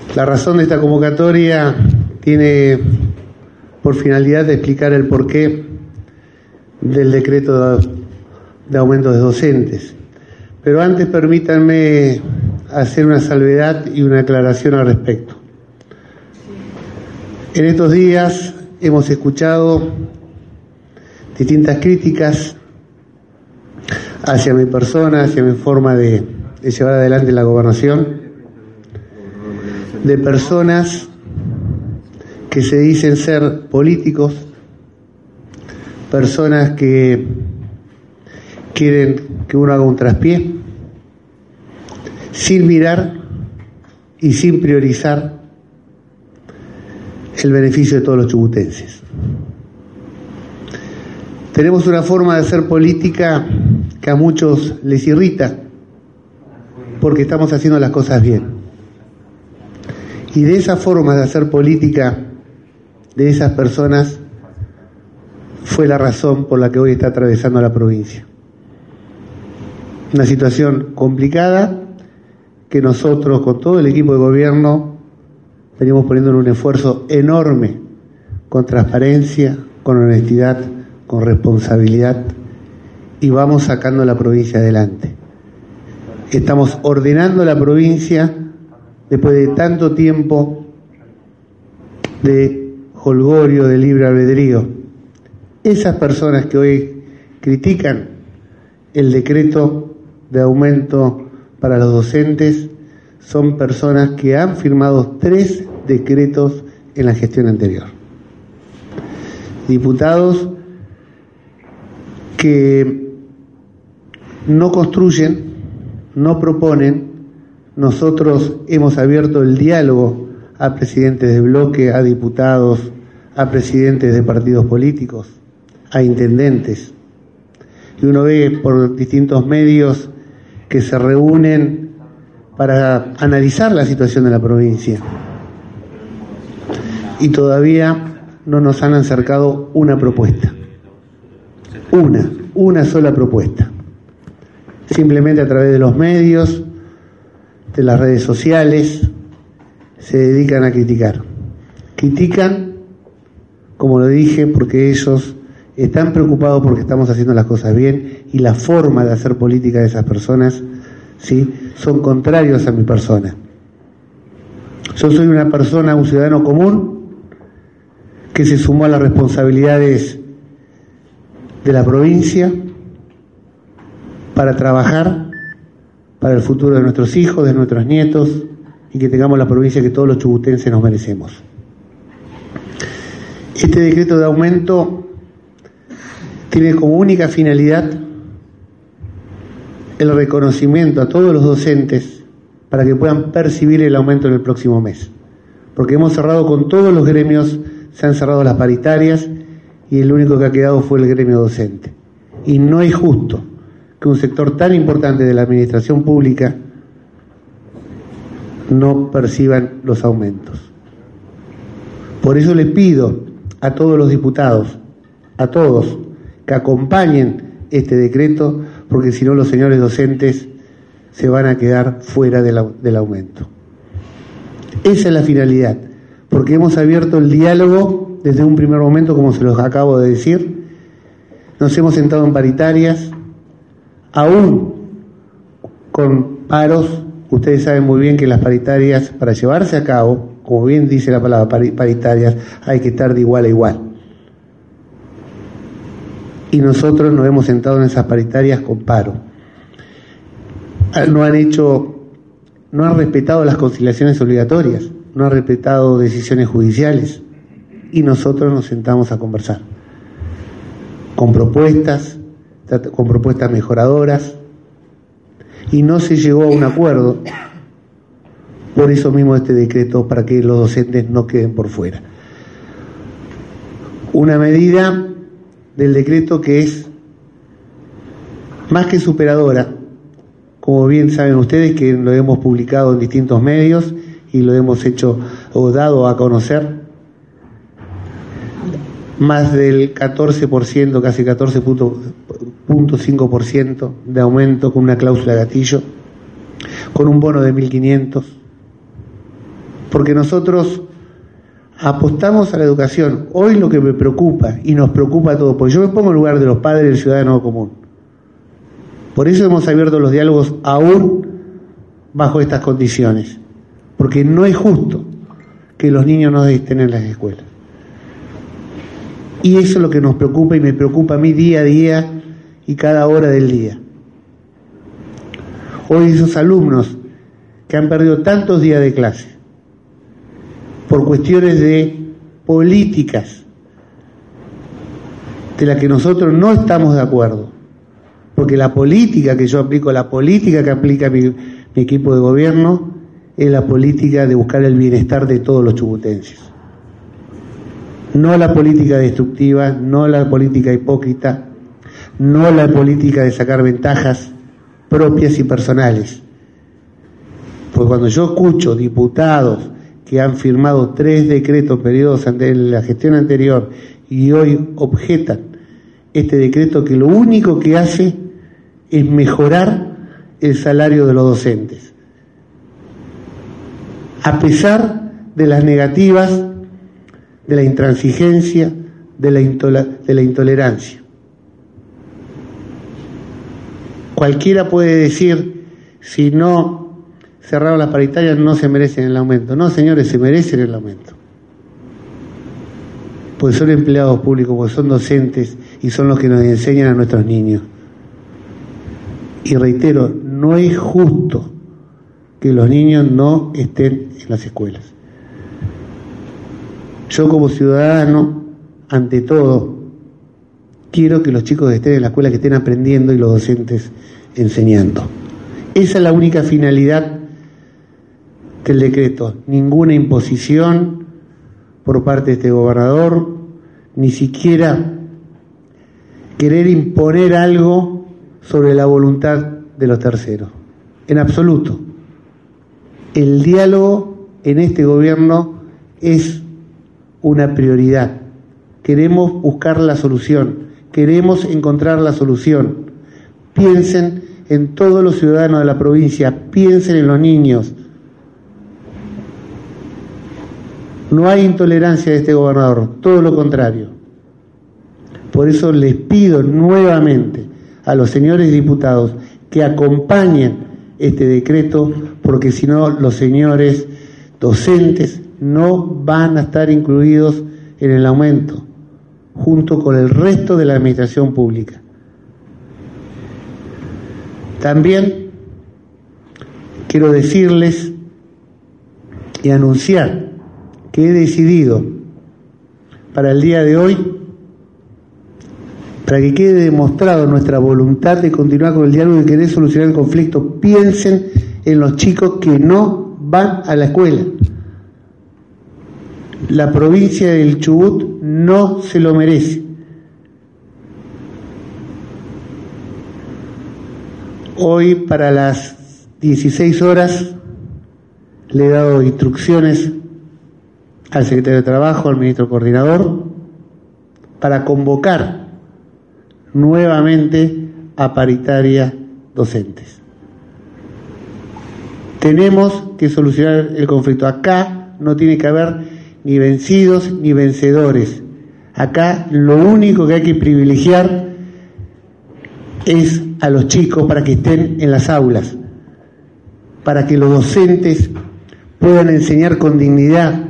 La razón de esta convocatoria tiene por finalidad de explicar el porqué del decreto de aumento de docentes. Pero antes permítanme hacer una salvedad y una aclaración al respecto. En estos días hemos escuchado distintas críticas hacia mi persona, hacia mi forma de llevar adelante la gobernación, de personas que se dicen ser políticos, personas que quieren que uno haga un traspié, sin mirar y sin priorizar el beneficio de todos los chubutenses. Tenemos una forma de hacer política que a muchos les irrita, porque estamos haciendo las cosas bien. Y de esa forma de hacer política de esas personas fue la razón por la que hoy está atravesando la provincia. Una situación complicada que nosotros, con todo el equipo de gobierno, venimos poniendo en un esfuerzo enorme, con transparencia, con honestidad, con responsabilidad, y vamos sacando la provincia adelante. Estamos ordenando la provincia después de tanto tiempo de jolgorio, de libre albedrío. Esas personas que hoy critican el decreto de aumento para los docentes son personas que han firmado 3 decretos en la gestión anterior. Diputados que no construyen, no proponen. Nosotros hemos abierto el diálogo a presidentes de bloque, a diputados, a presidentes de partidos políticos, a intendentes. Y uno ve por distintos medios que se reúnen para analizar la situación de la provincia. Y todavía no nos han acercado una propuesta. Una sola propuesta. Simplemente a través de los medios, de las redes sociales, se dedican a criticar. Critican, como lo dije, porque ellos están preocupados porque estamos haciendo las cosas bien, y la forma de hacer política de esas personas, ¿sí?, son contrarios a mi persona. Yo soy una persona, un ciudadano común, que se sumó a las responsabilidades de la provincia para trabajar para el futuro de nuestros hijos, de nuestros nietos, y que tengamos la provincia que todos los chubutenses nos merecemos. Este decreto de aumento tiene como única finalidad el reconocimiento a todos los docentes para que puedan percibir el aumento en el próximo mes. Porque hemos cerrado con todos los gremios, se han cerrado las paritarias y el único que ha quedado fue el gremio docente. Y no es justo que un sector tan importante de la administración pública no perciban los aumentos. Por eso les pido a todos los diputados, a todos, que acompañen este decreto, porque si no los señores docentes se van a quedar fuera del aumento. Esa es la finalidad, porque hemos abierto el diálogo desde un primer momento, como se los acabo de decir. Nos hemos sentado en paritarias, aún con paros. Ustedes saben muy bien que las paritarias, para llevarse a cabo, como bien dice la palabra paritarias, hay que estar de igual a igual. Y nosotros nos hemos sentado en esas paritarias con paro. No han respetado las conciliaciones obligatorias, no han respetado decisiones judiciales, y nosotros nos sentamos a conversar con propuestas mejoradoras, y no se llegó a un acuerdo. Por eso mismo este decreto, para que los docentes no queden por fuera. Una medida del decreto que es más que superadora, como bien saben ustedes, que lo hemos publicado en distintos medios y lo hemos hecho o dado a conocer. Más del 14%, casi 14.5% de aumento, con una cláusula gatillo, con un bono de 1.500, porque nosotros apostamos a la educación. Hoy lo que me preocupa, y nos preocupa a todos, porque yo me pongo en lugar de los padres del ciudadano común. Por eso hemos abierto los diálogos aún bajo estas condiciones, porque no es justo que los niños no estén en las escuelas. Y eso es lo que nos preocupa y me preocupa a mí día a día y cada hora del día. Hoy esos alumnos que han perdido tantos días de clase por cuestiones de políticas de las que nosotros no estamos de acuerdo, porque la política que yo aplico, la política que aplica mi equipo de gobierno, es la política de buscar el bienestar de todos los chubutenses. No la política destructiva, no la política hipócrita, no la política de sacar ventajas propias y personales. Pues cuando yo escucho diputados que han firmado 3 decretos periodos en la gestión anterior y hoy objetan este decreto que lo único que hace es mejorar el salario de los docentes, a pesar de las negativas, de la intransigencia, de la intolerancia. Cualquiera puede decir, si no cerraron las paritarias no se merecen el aumento. No, señores, se merecen el aumento. Pues son empleados públicos, porque son docentes y son los que nos enseñan a nuestros niños. Y reitero, no es justo que los niños no estén en las escuelas. Yo como ciudadano, ante todo, quiero que los chicos estén en la escuela, que estén aprendiendo y los docentes enseñando. Esa es la única finalidad del decreto. Ninguna imposición por parte de este gobernador, ni siquiera querer imponer algo sobre la voluntad de los terceros. En absoluto. El diálogo en este gobierno es una prioridad. Queremos buscar la solución, queremos encontrar la solución. Piensen en todos los ciudadanos de la provincia, piensen en los niños. No hay intolerancia de este gobernador, todo lo contrario. Por eso les pido nuevamente a los señores diputados que acompañen este decreto, porque si no los señores docentes no van a estar incluidos en el aumento, junto con el resto de la administración pública. También quiero decirles y anunciar que he decidido para el día de hoy, para que quede demostrado nuestra voluntad de continuar con el diálogo y querer solucionar el conflicto, piensen en los chicos que no van a la escuela. La provincia del Chubut no se lo merece. Hoy para las 16 horas le he dado instrucciones al secretario de Trabajo, al ministro coordinador, para convocar nuevamente a paritaria docentes. Tenemos que solucionar el conflicto. Acá no tiene que haber ni vencidos ni vencedores. Acá lo único que hay que privilegiar es a los chicos para que estén en las aulas, para que los docentes puedan enseñar con dignidad,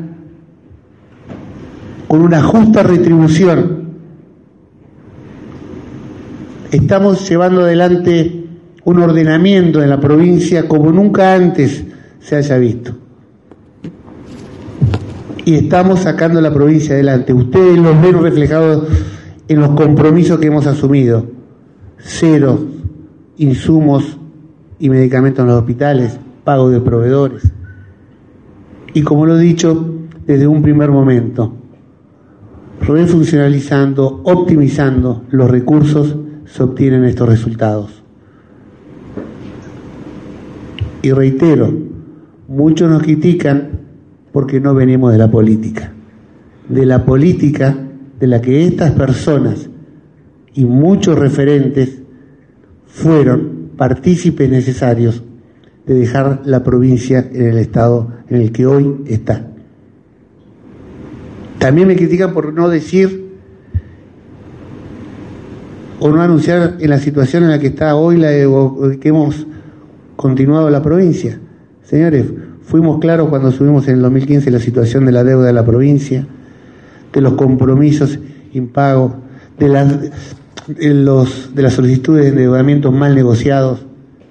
con una justa retribución. Estamos llevando adelante un ordenamiento en la provincia como nunca antes se haya visto. Y estamos sacando la provincia adelante. Ustedes los ven reflejados en los compromisos que hemos asumido. 0 insumos y medicamentos en los hospitales, pago de proveedores. Y como lo he dicho desde un primer momento, refuncionalizando, optimizando los recursos, se obtienen estos resultados. Y reitero, muchos nos critican porque no venimos de la política de la que estas personas y muchos referentes fueron partícipes necesarios de dejar la provincia en el estado en el que hoy está. También me critican por no decir o no anunciar en la situación en la que está hoy que hemos continuado la provincia. Señores, fuimos claros cuando subimos en el 2015 la situación de la deuda de la provincia, de los compromisos impagos, de las solicitudes de endeudamientos mal negociados.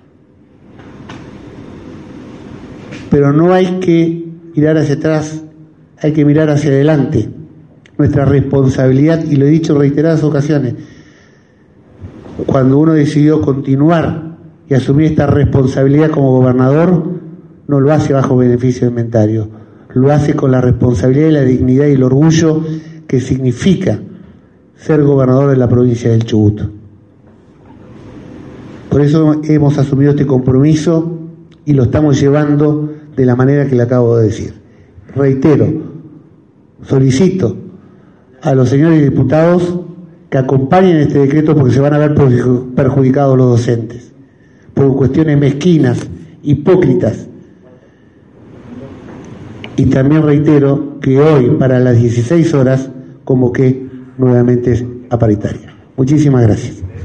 Pero no hay que mirar hacia atrás, hay que mirar hacia adelante. Nuestra responsabilidad, y lo he dicho en reiteradas ocasiones, cuando uno decidió continuar y asumir esta responsabilidad como gobernador, no lo hace bajo beneficio de inventario, lo hace con la responsabilidad y la dignidad y el orgullo que significa ser gobernador de la provincia del Chubut. Por eso hemos asumido este compromiso y lo estamos llevando de la manera que le acabo de decir. Reitero, solicito a los señores diputados que acompañen este decreto porque se van a ver perjudicados los docentes por cuestiones mezquinas, hipócritas. Y también reitero que hoy para las 16 horas convoqué nuevamente a paritaria. Muchísimas gracias.